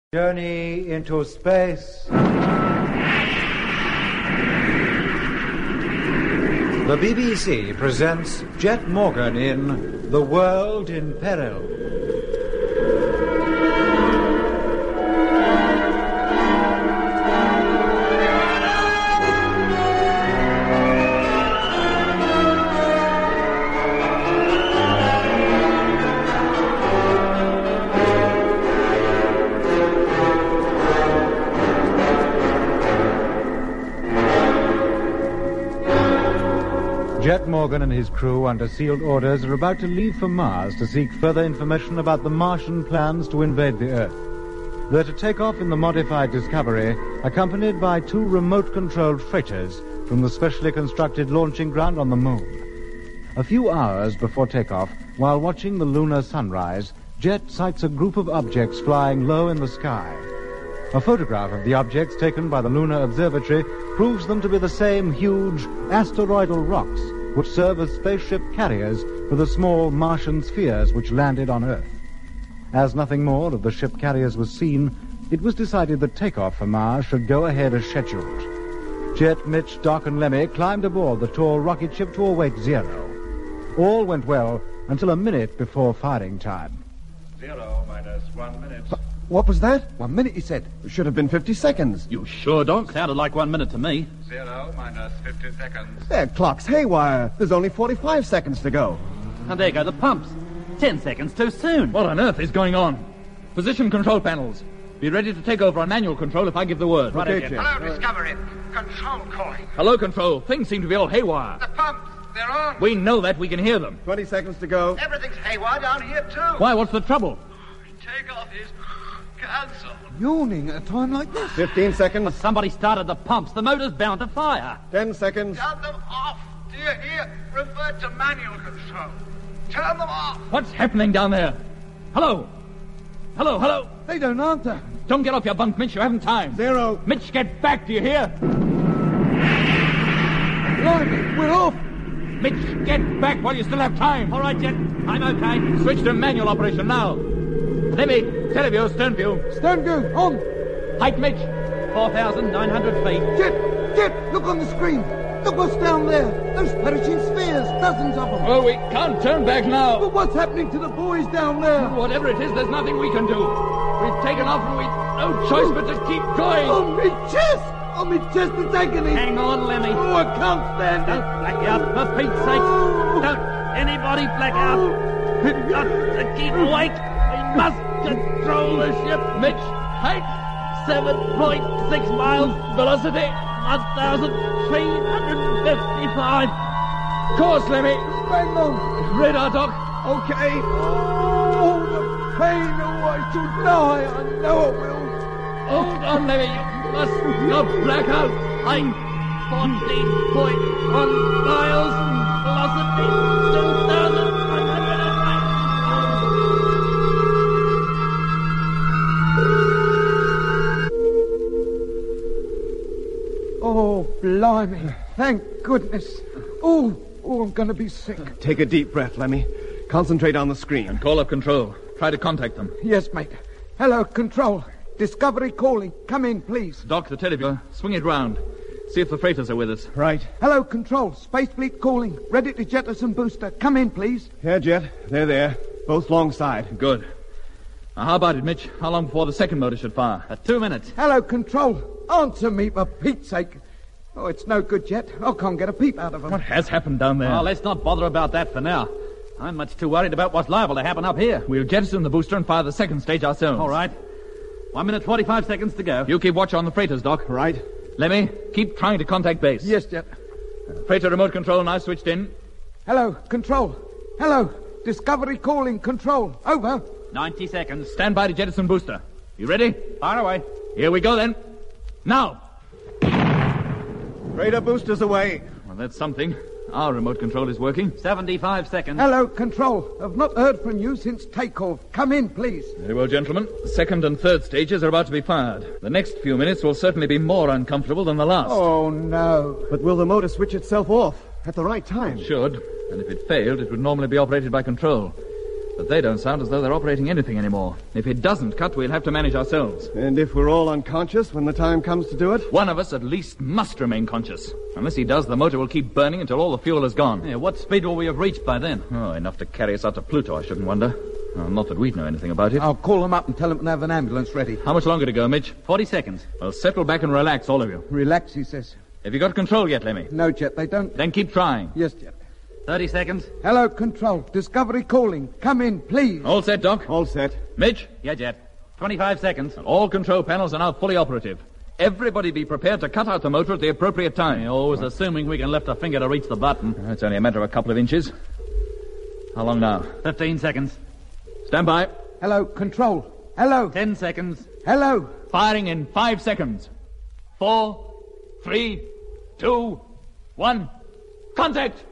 Journey into space. The BBC presents Jet Morgan in The World in Peril. Jet Morgan and his crew, under sealed orders, are about to leave for Mars to seek further information about the Martian plans to invade the Earth. They're to take off in the modified Discovery, accompanied by two remote-controlled freighters from the specially constructed launching ground on the Moon. A few hours before takeoff, while watching the lunar sunrise, Jet sights a group of objects flying low in the sky. A photograph of the objects taken by the Lunar Observatory proves them to be the same huge asteroidal rocks which serve as spaceship carriers for the small Martian spheres which landed on Earth. As nothing more of the ship carriers was seen, it was decided that takeoff for Mars should go ahead as scheduled. Jet, Mitch, Doc, and Lemmy climbed aboard the tall rocket ship to await zero. All went well until a minute before firing time. 0 minus 1 minute. What was that? 1 minute, he said. It should have been 50 seconds. You sure don't? Sounded like 1 minute to me. 0 minus 50 seconds. Their clock's haywire. There's only 45 seconds to go. And there go the pumps. 10 seconds too soon. What on earth is going on? Position control panels. Be ready to take over on manual control if I give the word. Okay, Jet. Hello, Discovery. Control calling. Hello, control. Things seem to be all haywire. The pumps, they're on. We know that. We can hear them. 20 seconds to go. Everything's haywire down here, too. Why, what's the trouble? Takeoff is cancelled. Yawning at a time like this. 15 seconds. Somebody started the pumps. The motor's bound to fire. 10 seconds. Turn them off. Do you hear? Revert to manual control. Turn them off. What's happening down there? Hello? Hello, hello? They don't answer. Don't get off your bunk, Mitch. You haven't time. 0. Mitch, get back. Do you hear? Blimey, we're off. Mitch, get back while you still have time. All right, Jet. I'm okay. Switch to manual operation now. Lemmy, teleview, stern view. Stern view, on. Height, Mitch. 4,900 feet. Jet, look on the screen. Look what's down there. Those perishing spheres, dozens of them. Oh, we can't turn back now. But what's happening to the boys down there? Whatever it is, there's nothing we can do. We've taken off and we've no choice but to keep going. Oh, me chest! Oh, me chest is agony. Hang on, Lemmy. Oh, I can't stand Don't it. black out, for Pete's sake. Don't anybody black out. We've got to keep awake. We must control the ship. Mitch, height. 7.6 miles. Velocity. 1,355. Course, Lemmy. Bang on. Radar, Doc. Okay. Oh, the pain. Oh, I shall die. I know I will. Hold on, Lemmy. You must not black out. Height 14.1 miles. Velocity 2,590. Oh, blimey. Thank goodness. Oh, I'm going to be sick. Take a deep breath, Lemmy. Concentrate on the screen. Call up control. Try to contact them. Yes, mate. Hello, control. Discovery calling. Come in, please. Doc, the televiewer. Swing it round. See if the freighters are with us. Right. Hello, control. Space Fleet calling. Ready to jettison booster. Come in, please. Yeah, Jet. They're there. Both long side. Good. Now, how about it, Mitch? How long before the second motor should fire? 2 minutes. Hello, control. Answer me, for Pete's sake. Oh, it's no good, Jet. I can't get a peep out of them. What has happened down there? Oh, let's not bother about that for now. I'm much too worried about what's liable to happen up here. We'll jettison the booster and fire the second stage ourselves. All right. 1 minute, 45 seconds to go. You keep watch on the freighters, Doc. Right. Lemmy, keep trying to contact base. Yes, Jet. Freighter remote control now switched in. Hello, control. Hello. Discovery calling. Control. Over. 90 seconds. Stand by to jettison booster. You ready? Fire away. Here we go, then. Now. Radar boosters away. Well, that's something. Our remote control is working. 75 seconds. Hello, control. I've not heard from you since takeoff. Come in, please. Very well, gentlemen. The second and third stages are about to be fired. The next few minutes will certainly be more uncomfortable than the last. Oh, no. But will the motor switch itself off at the right time? It should. And if it failed, it would normally be operated by control. But they don't sound as though they're operating anything anymore. If it doesn't cut, we'll have to manage ourselves. And if we're all unconscious when the time comes to do it? One of us at least must remain conscious. Unless he does, the motor will keep burning until all the fuel is gone. Yeah, what speed will we have reached by then? Oh, enough to carry us out to Pluto, I shouldn't wonder. Not that we'd know anything about it. I'll call them up and tell them to have an ambulance ready. How much longer to go, Mitch? 40 seconds. Well, settle back and relax, all of you. Relax, he says. Have you got control yet, Lemmy? No, Jet, they don't. Then keep trying. Yes, Jet. 30 seconds. Hello, Control. Discovery calling. Come in, please. All set, Doc? All set. Mitch? Yeah, Jet. 25 seconds. All control panels are now fully operative. Everybody be prepared to cut out the motor at the appropriate time. Always assuming we can lift a finger to reach the button. It's only a matter of a couple of inches. How long now? 15 seconds. Stand by. Hello, Control. Hello. 10 seconds. Hello. Firing in 5 seconds. 4, 3, 2, 1. Contact!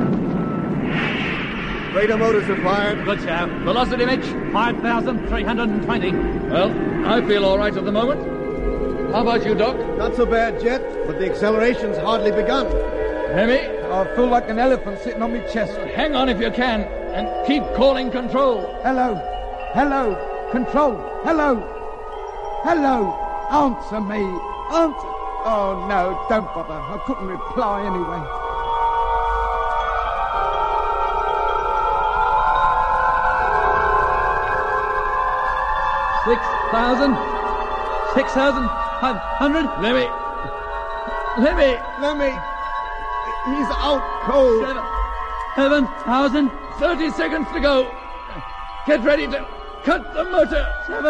Radar motors are fired. Good shout. Velocity, Mitch? 5,320. Well, I feel all right at the moment. How about you, Doc? Not so bad, Jet, but the acceleration's hardly begun. Hemi? I feel like an elephant sitting on my chest. Hang on if you can, and keep calling control. Hello. Hello. Control. Hello. Hello. Answer me. Answer. Oh, no, don't bother. I couldn't reply anyway. $6,500. Lemmy, he's out cold. 7,000. 30 seconds to go. Get ready to cut the motor.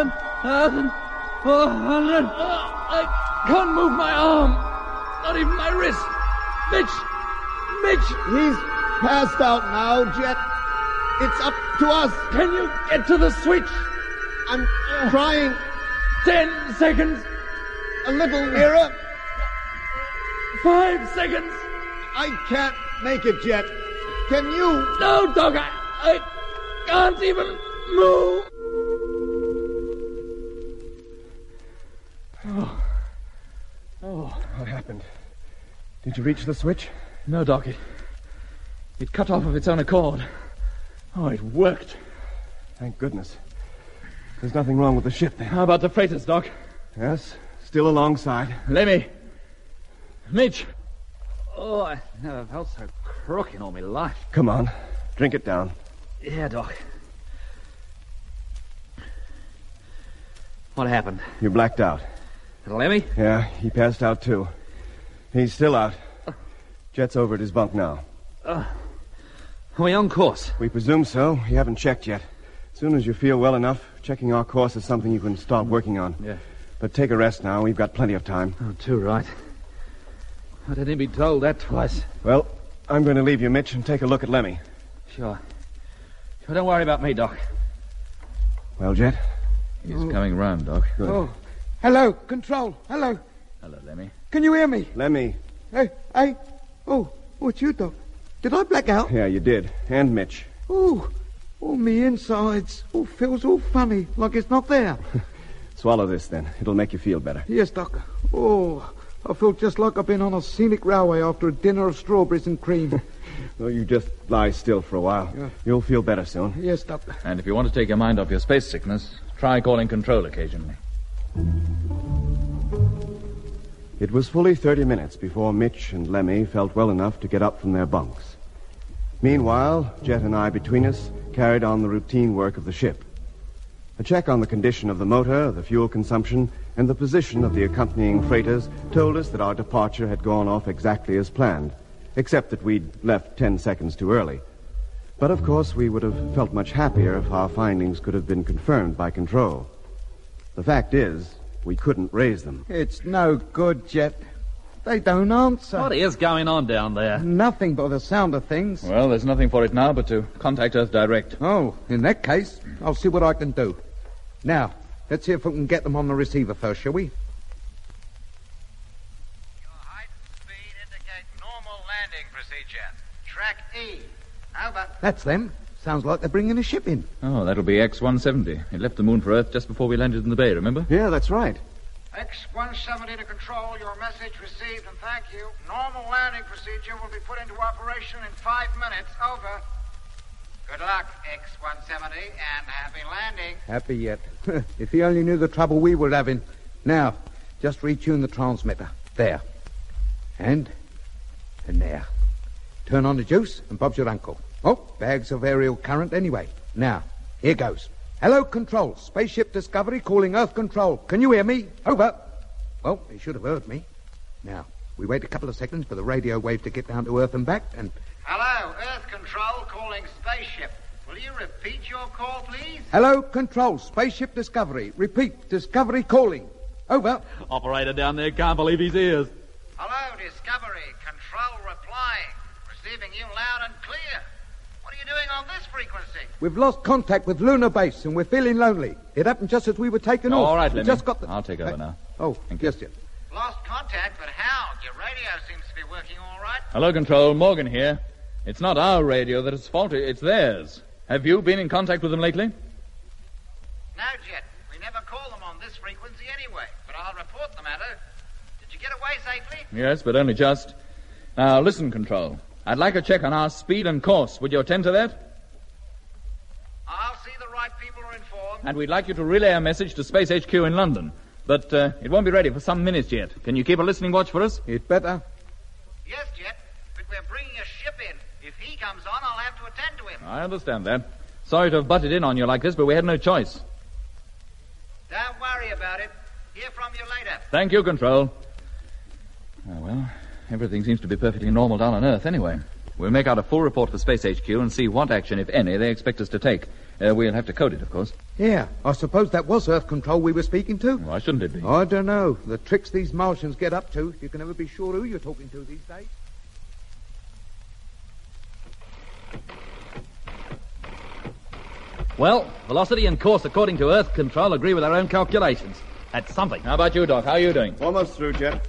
7,400. I can't move my arm. Not even my wrist. Mitch! He's passed out now, Jet. It's up to us. Can you get to the switch? I'm trying. 10 seconds. A little nearer. 5 seconds. I can't make it, Jet. Can you? No, Doc, I can't even move. What happened? Did you reach the switch? No, Doc, it cut off of its own accord. Oh, it worked. Thank goodness. There's nothing wrong with the ship then. How about the freighters, Doc? Yes, still alongside. Lemmy. Mitch. Oh, I never felt so crook in all my life. Come on, drink it down. Yeah, Doc. What happened? You blacked out. Lemmy? Yeah, he passed out too. He's still out. Jet's over at his bunk now. Are we on course? We presume so. You haven't checked yet. As soon as you feel well enough, checking our course is something you can start working on. Yeah. But take a rest now. We've got plenty of time. Oh, too right. I didn't be told that twice. Well, I'm going to leave you, Mitch, and take a look at Lemmy. Sure. Don't worry about me, Doc. Well, Jet? He's coming round, Doc. Good. Oh. Hello, Control. Hello. Hello, Lemmy. Can you hear me? Lemmy. Hey. Oh, it's you, Doc. Did I black out? Yeah, you did. And Mitch. Oh, me insides. Oh, feels all funny, like it's not there. Swallow this, then. It'll make you feel better. Yes, Doc. Oh, I feel just like I've been on a scenic railway after a dinner of strawberries and cream. Well, you just lie still for a while. Yeah. You'll feel better soon. Yes, Doc. And if you want to take your mind off your space sickness, try calling control occasionally. It was fully 30 minutes before Mitch and Lemmy felt well enough to get up from their bunks. Meanwhile, Jet and I between us carried on the routine work of the ship. A check on the condition of the motor, the fuel consumption, and the position of the accompanying freighters told us that our departure had gone off exactly as planned, except that we'd left 10 seconds too early. But of course, we would have felt much happier if our findings could have been confirmed by control. The fact is, we couldn't raise them. It's no good, Jet. They don't answer. What is going on down there? Nothing but the sound of things. Well, there's nothing for it now but to contact Earth direct. Oh, in that case, I'll see what I can do. Now, let's see if we can get them on the receiver first, shall we? Your height and speed indicate normal landing procedure. Track E. How about... That's them. Sounds like they're bringing a ship in. Oh, that'll be X-170. It left the moon for Earth just before we landed in the bay, remember? Yeah, that's right. X-170 to control. Your message received and thank you. Normal landing procedure will be put into operation in 5 minutes. Over. Good luck, X-170, and happy landing. Happy yet. If he only knew the trouble we were having. Now, just retune the transmitter. There. And there. Turn on the juice, and Bob's your uncle. Oh, bags of aerial current anyway. Now, here goes. Hello, Control. Spaceship Discovery calling Earth Control. Can you hear me? Over. Well, he should have heard me. Now, we wait a couple of seconds for the radio wave to get down to Earth and back, and... Hello, Earth Control calling Spaceship. Will you repeat your call, please? Hello, Control. Spaceship Discovery. Repeat, Discovery calling. Over. Operator down there can't believe his ears. Hello, Discovery. Control replying. Receiving you loud and clear. What are you doing on this frequency? We've lost contact with Lunar Base, and we're feeling lonely. It happened just as we were taking off. All right, We Lemmy. just got the... I'll take over now. Oh, yes, yes. Lost contact, but how? Your radio seems to be working all right. Hello, Control. Morgan here. It's not our radio that is faulty. It's theirs. Have you been in contact with them lately? No, Jet. We never call them on this frequency anyway, but I'll report the matter. Did you get away safely? Yes, but only just. Now, listen, Control. I'd like a check on our speed and course. Would you attend to that? I'll see the right people are informed. And we'd like you to relay a message to Space HQ in London. But it won't be ready for some minutes yet. Can you keep a listening watch for us? It better. Yes, Jet, but we're bringing a ship in. If he comes on, I'll have to attend to him. I understand that. Sorry to have butted in on you like this, but we had no choice. Don't worry about it. Hear from you later. Thank you, Control. Oh, well, everything seems to be perfectly normal down on Earth anyway. We'll make out a full report for Space HQ and see what action, if any, they expect us to take. We'll have to code it, of course. Yeah, I suppose that was Earth Control we were speaking to. Why shouldn't it be? I don't know. The tricks these Martians get up to, you can never be sure who you're talking to these days. Well, velocity and course according to Earth Control agree with our own calculations. That's something. How about you, Doc? How are you doing? Almost through, Jet.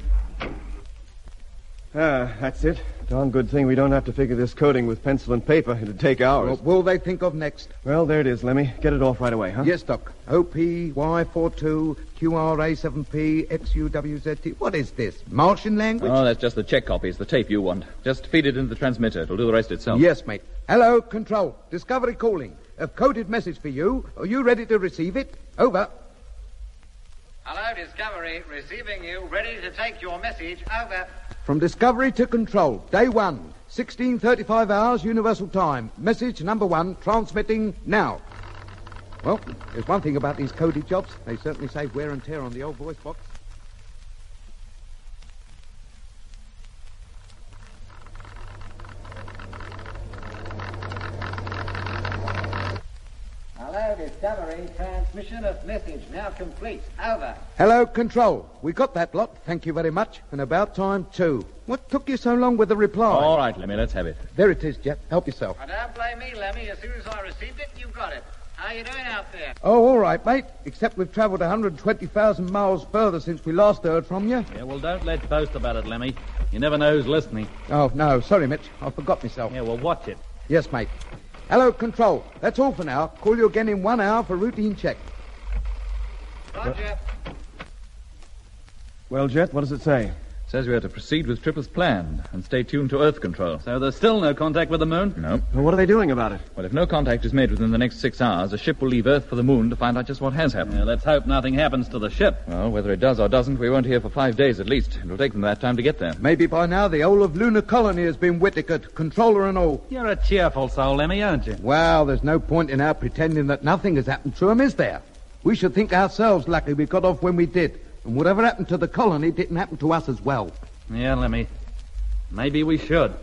That's it. Darn good thing we don't have to figure this coding with pencil and paper. It'd take hours. What will they think of next? Well, there it is, Lemmy. Get it off right away, huh? Yes, Doc. OPY42 QRA7P XUWZT. What is this? Martian language? Oh, that's just the check copy. It's the tape you want. Just feed it into the transmitter. It'll do the rest itself. Yes, mate. Hello, Control. Discovery calling. A coded message for you. Are you ready to receive it? Over. Hello, Discovery. Receiving you. Ready to take your message. Over. From Discovery to Control. Day 1. 16:35 hours Universal Time. Message number 1. Transmitting now. Well, there's one thing about these coded jobs. They certainly save wear and tear on the old voice box. Hello, Discovery. Transmission of message now complete. Over. Hello, Control. We got that lot. Thank you very much. And about time, too. What took you so long with the reply? All right, Lemmy, let's have it. There it is, Jet. Help yourself. Now, don't blame me, Lemmy. As soon as I received it, you got it. How you doing out there? Oh, all right, mate. Except we've travelled 120,000 miles further since we last heard from you. Yeah, well, don't let's boast about it, Lemmy. You never know who's listening. Oh, no. Sorry, Mitch. I forgot myself. Yeah, well, watch it. Yes, mate. Hello, Control. That's all for now. Call you again in 1 hour for routine check. Roger. Well, Jet, what does it say? Says we are to proceed with trip as planned and stay tuned to Earth Control. So there's still no contact with the moon? No. Well, what are they doing about it? Well, if no contact is made within the next 6 hours, a ship will leave Earth for the moon to find out just what has happened. Yeah, let's hope nothing happens to the ship. Well, whether it does or doesn't, we won't hear for 5 days at least. It'll take them that time to get there. Maybe by now the whole of Lunar Colony has been Whittakered, controller and all. You're a cheerful soul, Lemmy, aren't you? Well, there's no point in our pretending that nothing has happened to 'em, is there? We should think ourselves lucky we got off when we did. And whatever happened to the colony didn't happen to us as well. Yeah, Lemmy. Maybe we should.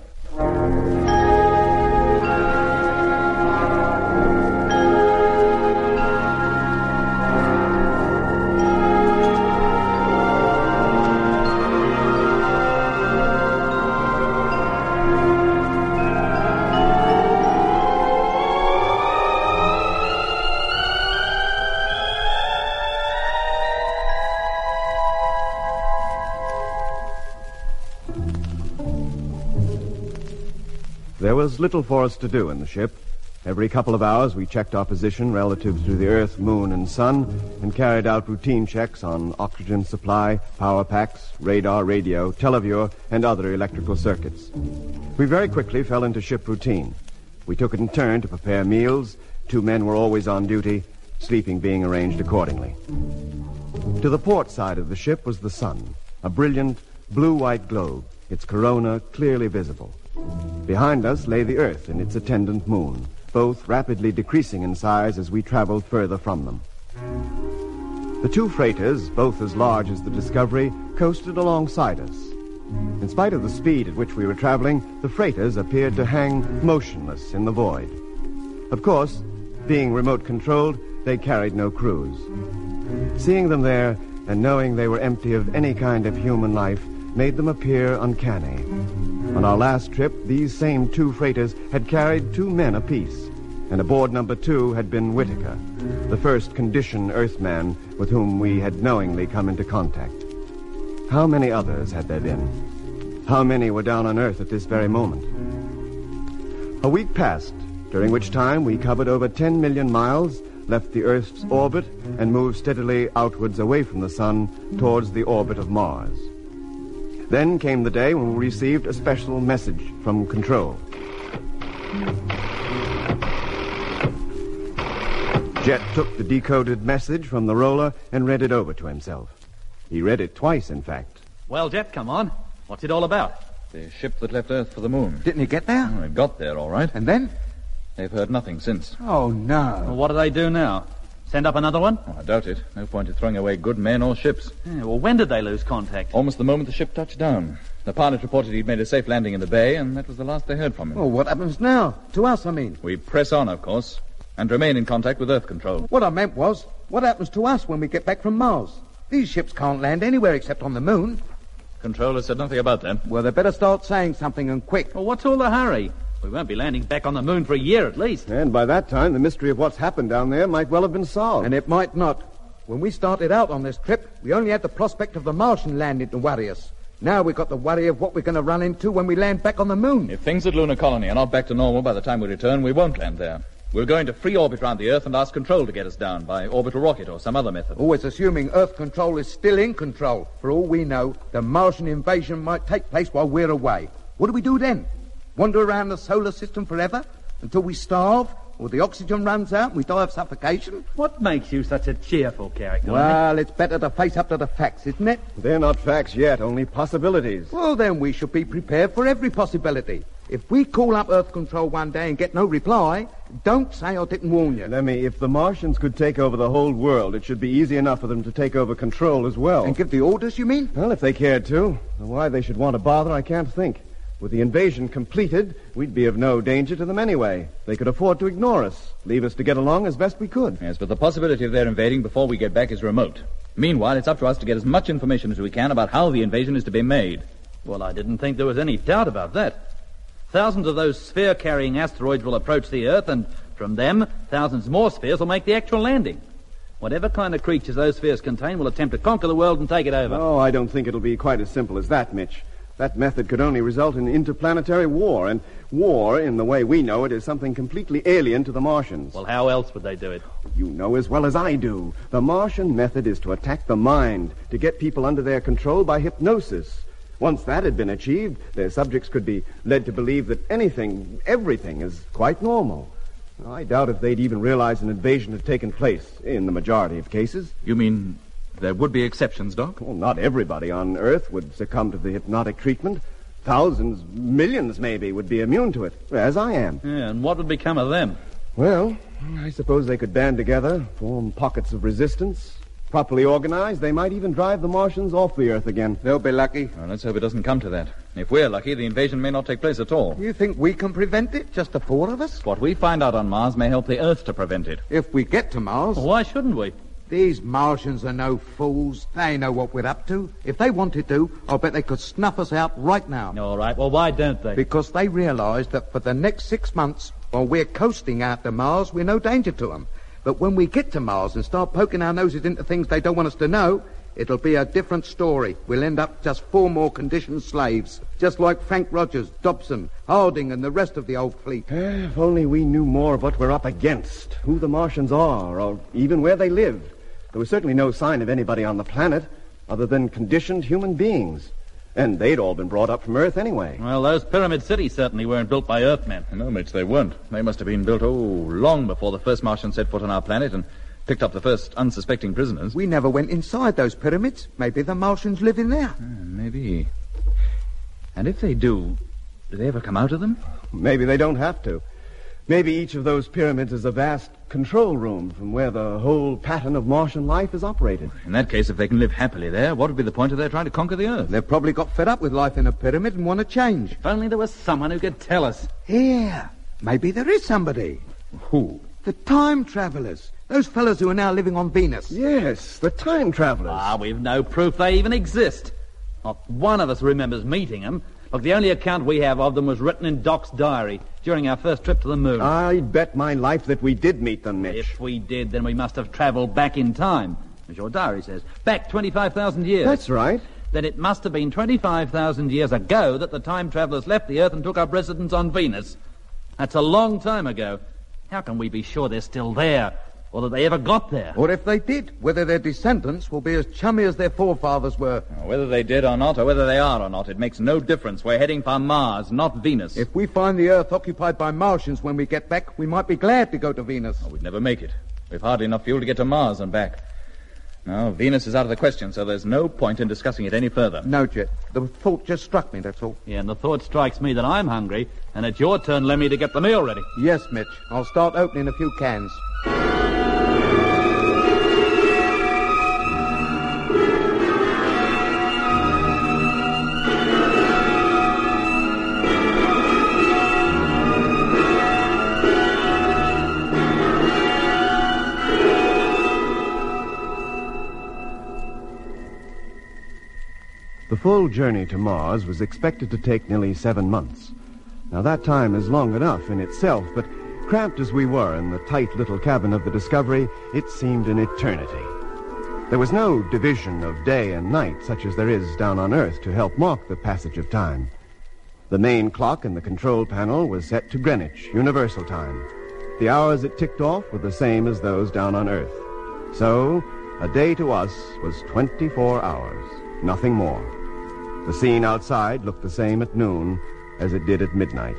There was little for us to do in the ship. Every couple of hours we checked our position relative to the Earth, Moon, and Sun and carried out routine checks on oxygen supply, power packs, radar, radio, televiewer, and other electrical circuits. We very quickly fell into ship routine. We took it in turn to prepare meals. 2 men were always on duty, sleeping being arranged accordingly. To the port side of the ship was the sun, a brilliant blue-white globe, its corona clearly visible. Behind us lay the Earth and its attendant moon, both rapidly decreasing in size as we traveled further from them. The 2 freighters, both as large as the Discovery, coasted alongside us. In spite of the speed at which we were traveling, the freighters appeared to hang motionless in the void. Of course, being remote-controlled, they carried no crews. Seeing them there and knowing they were empty of any kind of human life made them appear uncanny. On our last trip, these same 2 freighters had carried 2 men apiece, and aboard number 2 had been Whitaker, the first condition Earthman with whom we had knowingly come into contact. How many others had there been? How many were down on Earth at this very moment? A week passed, during which time we covered over 10 million miles, left the Earth's orbit, and moved steadily outwards away from the sun towards the orbit of Mars. Then came the day when we received a special message from Control. Jet took the decoded message from the roller and read it over to himself. He read it twice, in fact. Well, Jet, come on. What's it all about? The ship that left Earth for the moon. Didn't he get there? Oh, it got there, all right. And then? They've heard nothing since. Oh, no. Well, what do they do now? Send up another one? Oh, I doubt it. No point in throwing away good men or ships. Yeah, well, when did they lose contact? Almost the moment the ship touched down. The pilot reported he'd made a safe landing in the bay, and that was the last they heard from him. Well, what happens now? To us, I mean. We press on, of course, and remain in contact with Earth Control. What I meant was, what happens to us when we get back from Mars? These ships can't land anywhere except on the moon. Controller said nothing about that. Well, they better start saying something, and quick. Well, what's all the hurry? We won't be landing back on the moon for a year at least. And by that time, the mystery of what's happened down there might well have been solved. And it might not. When we started out on this trip, we only had the prospect of the Martian landing to worry us. Now we've got the worry of what we're going to run into when we land back on the moon. If things at Lunar Colony are not back to normal by the time we return, we won't land there. We'll go into free orbit around the Earth and ask Control to get us down by orbital rocket or some other method. Always assuming Earth Control is still in control. For all we know, the Martian invasion might take place while we're away. What do we do then? Wander around the solar system forever? Until we starve? Or the oxygen runs out and we die of suffocation? What makes you such a cheerful character? Well, it's better to face up to the facts, isn't it? They're not facts yet, only possibilities. Well, then we should be prepared for every possibility. If we call up Earth Control one day and get no reply, don't say I didn't warn you. Lemmy, if the Martians could take over the whole world, it should be easy enough for them to take over control as well. And give the orders, you mean? Well, if they cared to. Why they should want to bother, I can't think. With the invasion completed, we'd be of no danger to them anyway. They could afford to ignore us, leave us to get along as best we could. Yes, but the possibility of their invading before we get back is remote. Meanwhile, it's up to us to get as much information as we can about how the invasion is to be made. Well, I didn't think there was any doubt about that. Thousands of those sphere-carrying asteroids will approach the Earth, and from them, thousands more spheres will make the actual landing. Whatever kind of creatures those spheres contain will attempt to conquer the world and take it over. Oh, I don't think it'll be quite as simple as that, Mitch. That method could only result in interplanetary war, and war, in the way we know it, is something completely alien to the Martians. Well, how else would they do it? You know as well as I do. The Martian method is to attack the mind, to get people under their control by hypnosis. Once that had been achieved, their subjects could be led to believe that everything is quite normal. I doubt if they'd even realize an invasion had taken place, in the majority of cases. You mean there would be exceptions, Doc? Well, not everybody on Earth would succumb to the hypnotic treatment. Thousands, millions maybe, would be immune to it, as I am. Yeah, and what would become of them? Well, I suppose they could band together, form pockets of resistance. Properly organized, they might even drive the Martians off the Earth again. They'll be lucky. Well, let's hope it doesn't come to that. If we're lucky, the invasion may not take place at all. You think we can prevent it, just the 4 of us? What we find out on Mars may help the Earth to prevent it. If we get to Mars. Well, why shouldn't we? These Martians are no fools. They know what we're up to. If they wanted to, I'll bet they could snuff us out right now. All right, well, why don't they? Because they realize that for the next 6 months, while we're coasting out to Mars, we're no danger to them. But when we get to Mars and start poking our noses into things they don't want us to know, it'll be a different story. We'll end up just 4 more conditioned slaves. Just like Frank Rogers, Dobson, Harding, and the rest of the old fleet. If only we knew more of what we're up against, who the Martians are, or even where they live. There was certainly no sign of anybody on the planet other than conditioned human beings. And they'd all been brought up from Earth anyway. Well, those pyramid cities certainly weren't built by Earthmen. No, Mitch, they weren't. They must have been built, long before the first Martians set foot on our planet and picked up the first unsuspecting prisoners. We never went inside those pyramids. Maybe the Martians live in there. Maybe. And if they do they ever come out of them? Maybe they don't have to. Maybe each of those pyramids is a vast control room from where the whole pattern of Martian life is operated. In that case, if they can live happily there, what would be the point of their trying to conquer the Earth? They've probably got fed up with life in a pyramid and want to change. If only there was someone who could tell us. Here, maybe there is somebody. Who? The time travelers. Those fellas who are now living on Venus. Yes, the time travelers. We've no proof they even exist. Not one of us remembers meeting them. Look, the only account we have of them was written in Doc's diary during our first trip to the moon. I'd bet my life that we did meet them, Mitch. If we did, then we must have travelled back in time, as your diary says. Back 25,000 years. That's right. Then it must have been 25,000 years ago that the time travellers left the Earth and took up residence on Venus. That's a long time ago. How can we be sure they're still there? Or that they ever got there? Or if they did, whether their descendants will be as chummy as their forefathers were. Whether they did or not, or whether they are or not, it makes no difference. We're heading for Mars, not Venus. If we find the Earth occupied by Martians when we get back, we might be glad to go to Venus. We'd never make it. We've hardly enough fuel to get to Mars and back. No, Venus is out of the question, so there's no point in discussing it any further. No, Jet. The thought just struck me, that's all. Yeah, and the thought strikes me that I'm hungry, and it's your turn, Lemmy, to get the meal ready. Yes, Mitch. I'll start opening a few cans. The full journey to Mars was expected to take nearly 7 months. Now, that time is long enough in itself, but cramped as we were in the tight little cabin of the Discovery, it seemed an eternity. There was no division of day and night such as there is down on Earth to help mark the passage of time. The main clock in the control panel was set to Greenwich, Universal Time. The hours it ticked off were the same as those down on Earth. So, a day to us was 24 hours, nothing more. The scene outside looked the same at noon as it did at midnight.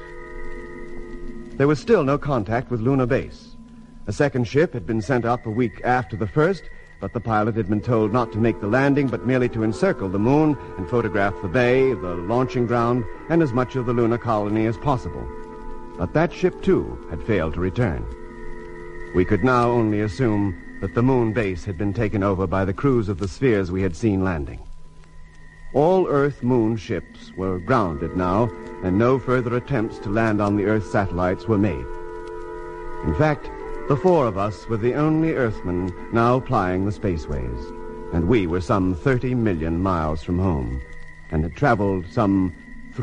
There was still no contact with Luna Base. A second ship had been sent up a week after the first, but the pilot had been told not to make the landing, but merely to encircle the moon and photograph the bay, the launching ground, and as much of the lunar colony as possible. But that ship, too, had failed to return. We could now only assume that the moon base had been taken over by the crews of the spheres we had seen landing. All Earth-Moon ships were grounded now, and no further attempts to land on the Earth satellites were made. In fact, the 4 of us were the only Earthmen now plying the spaceways, and we were some 30 million miles from home, and had traveled some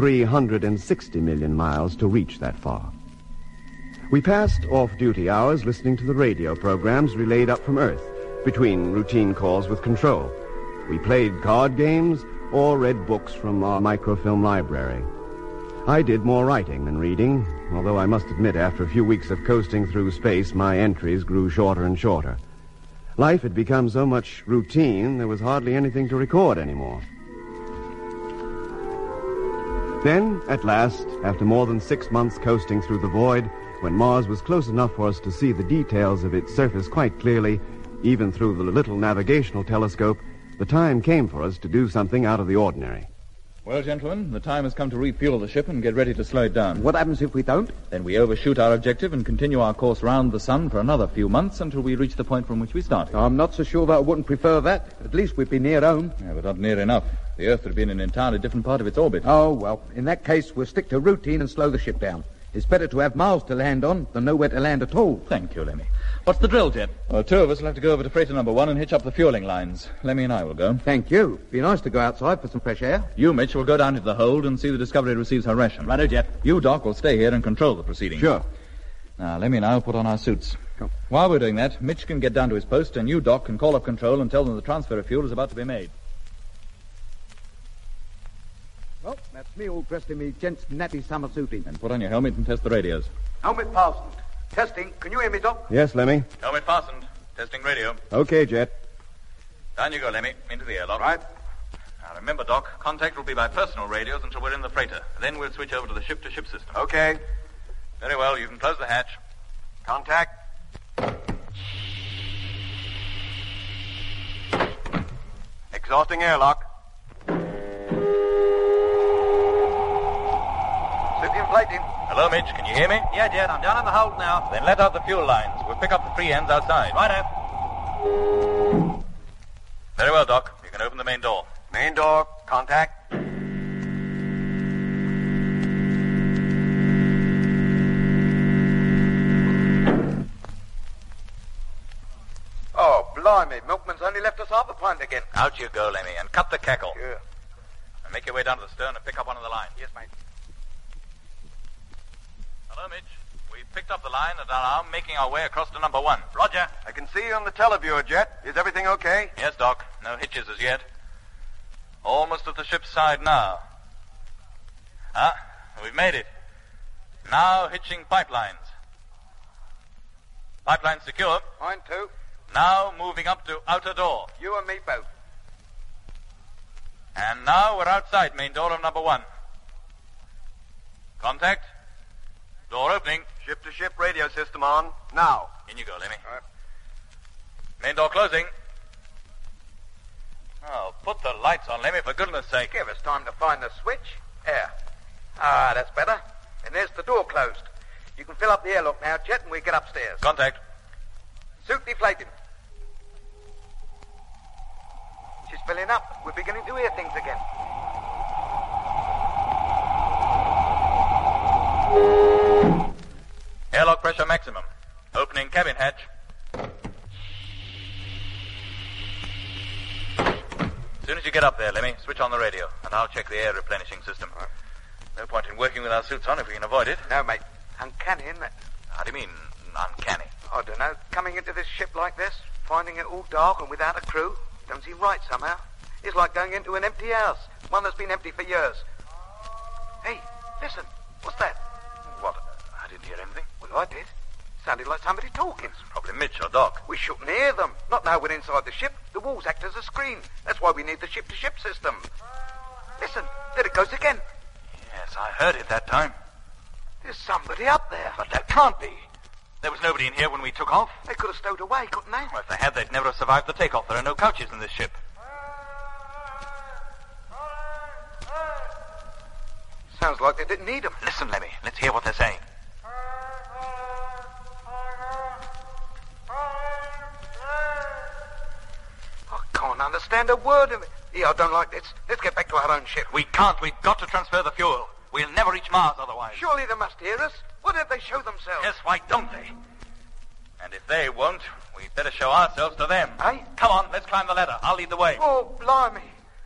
360 million miles to reach that far. We passed off-duty hours listening to the radio programs relayed up from Earth, between routine calls with control. We played card games or read books from our microfilm library. I did more writing than reading, although I must admit after a few weeks of coasting through space, my entries grew shorter and shorter. Life had become so much routine, there was hardly anything to record anymore. Then, at last, after more than 6 months coasting through the void, when Mars was close enough for us to see the details of its surface quite clearly, even through the little navigational telescope, the time came for us to do something out of the ordinary. Well, gentlemen, the time has come to refuel the ship and get ready to slow it down. What happens if we don't? Then we overshoot our objective and continue our course round the sun for another few months until we reach the point from which we started. I'm not so sure that I wouldn't prefer that. At least we'd be near home. Yeah, but not near enough. The Earth would be in an entirely different part of its orbit. Oh, well, in that case, we'll stick to routine and slow the ship down. It's better to have Mars to land on than nowhere to land at all. Thank you, Lemmy. What's the drill, Jet? Well, 2 of us will have to go over to freighter number 1 and hitch up the fueling lines. Lemmy and I will go. Thank you. Be nice to go outside for some fresh air. You, Mitch, will go down to the hold and see the Discovery receives her ration. Righto, Jet. You, Doc, will stay here and control the proceedings. Sure. Now, Lemmy and I will put on our suits. Go. While we're doing that, Mitch can get down to his post, and you, Doc, can call up control and tell them the transfer of fuel is about to be made. Well, that's me all dressed in me gent's natty summer suiting. And put on your helmet and test the radios. Helmet fastened. Testing. Can you hear me, Doc? Yes, Lemmy? Helmet fastened. Testing radio. Okay, Jet. Down you go, Lemmy. Into the airlock. Right. Now Remember, Doc, contact will be by personal radios until we're in the freighter. Then we'll switch over to the ship-to-ship system. Okay. Very well, you can close the hatch. Contact. Exhausting airlock. Inflating. Hello, Mitch. Can you hear me? Yeah, Jet, I'm down in the hold now. Then let out the fuel lines. We'll pick up the free ends outside. Righto. Very well, Doc. You can open the main door. Main door. Contact. Oh, blimey. Milkman's only left us half a pint again. Out you go, Lemmy, and cut the cackle. Yeah. And make your way down to the stern and pick up one of the lines. Yes, mate. Hello, Mitch. We've picked up the line and are now making our way across to number 1. Roger. I can see you on the televiewer, Jet. Is everything okay? Yes, Doc. No hitches as yet. Almost at the ship's side now. We've made it. Now hitching pipelines. Pipelines secure. Mine too. Now moving up to outer door. You and me both. And now we're outside main door of number 1. Contact. Door opening. Ship-to-ship radio system on. Now. In you go, Lemmy. All right. Main door closing. Oh, put the lights on, Lemmy, for goodness sake. Give us time to find the switch. There. Ah, that's better. And there's the door closed. You can fill up the airlock now, Jet, and we get upstairs. Contact. Suit deflating. She's filling up. We're beginning to hear things again. Airlock pressure maximum. Opening cabin hatch. As soon as you get up there, Lemmy, switch on the radio, and I'll check the air replenishing system. No point in working with our suits on if we can avoid it. No, mate. Uncanny, isn't it? How do you mean, uncanny? I don't know. Coming into this ship like this, finding it all dark and without a crew, don't seem right somehow. It's like going into an empty house, one that's been empty for years. Hey, listen. What's that? What? I didn't hear anything. Well, I did. Sounded like somebody talking. Probably Mitch or Doc. We shouldn't hear them. Not now we're inside the ship. The walls act as a screen. That's why we need the ship-to-ship system. Listen, there it goes again. Yes, I heard it that time. There's somebody up there. But that can't be. There was nobody in here when we took off. They could have stowed away, couldn't they? Well, if they had, they'd never have survived the takeoff. There are no couches in this ship. Sounds like they didn't need them. Listen, Lemmy. Let's hear what they're saying. I can't understand a word of it. Yeah, I don't like this. Let's get back to our own ship. We can't. We've got to transfer the fuel. We'll never reach Mars otherwise. Surely they must hear us. What if they show themselves? Yes, why don't they? And if they won't, we'd better show ourselves to them. Eh? Come on, let's climb the ladder. I'll lead the way. Oh, blimey.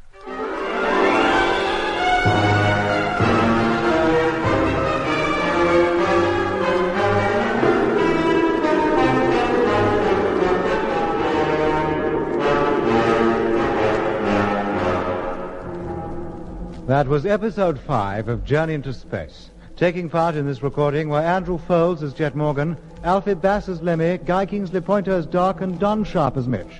That was episode 5 of Journey into Space. Taking part in this recording were Andrew Foulds as Jet Morgan, Alfie Bass as Lemmy, Guy Kingsley Pointer as Doc, and Don Sharp as Mitch.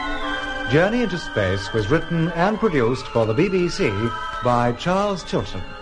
Journey into Space was written and produced for the BBC by Charles Chilton.